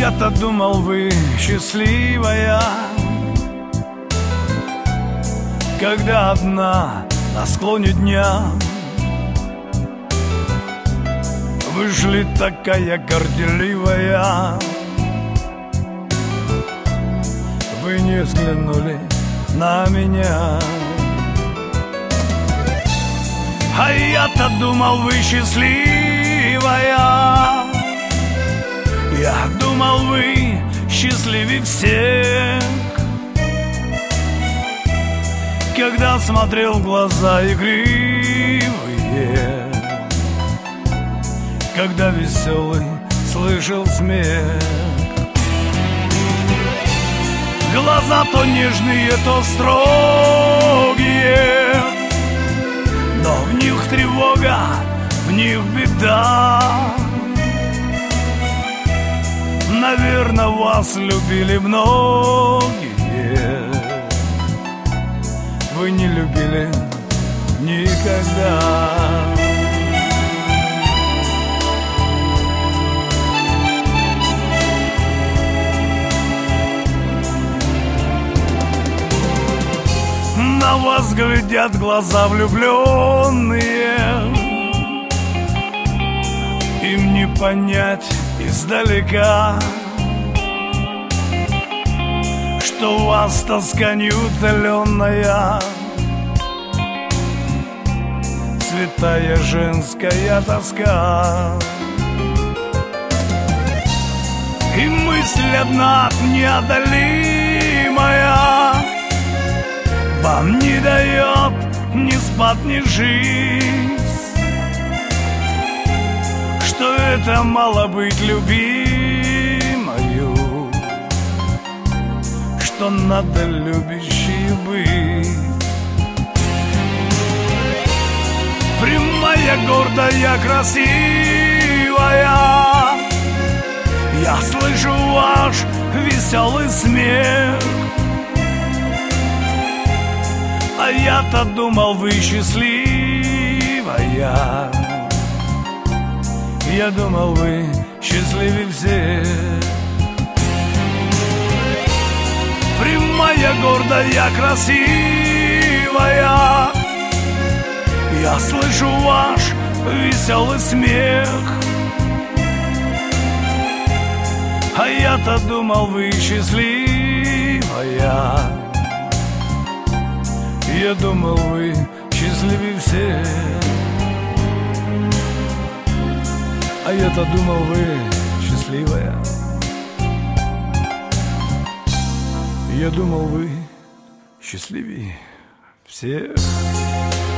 я-то думал, вы счастливая, когда одна на склоне дня вышли такая горделивая. Вы не взглянули на меня, а я-то думал, вы счастливая. Я думал, вы счастливее всех, когда смотрел в глаза игривые, когда веселый слышал смех. Глаза то нежные, то строгие, но в них тревога, в них беда. Наверное, вас любили многие, вы не любили никогда. На вас глядят глаза влюбленные, им не понять издалека, что у вас тоска неутоленная, святая женская тоска. И мысль одна неодолимая вам не дает ни спать, ни жить, что это мало быть любимою, что надо любящей быть. Прямая, гордая, красивая, я слышу ваш веселый смех. А я-то думал, вы счастливая. Я думал, вы счастливее всех. Прямая, гордая, красивая, я слышу ваш веселый смех. А я-то думал, вы счастливая. Я думал, вы счастливее всех. А я-то думал, вы счастливая. Я думал, вы счастливее всех.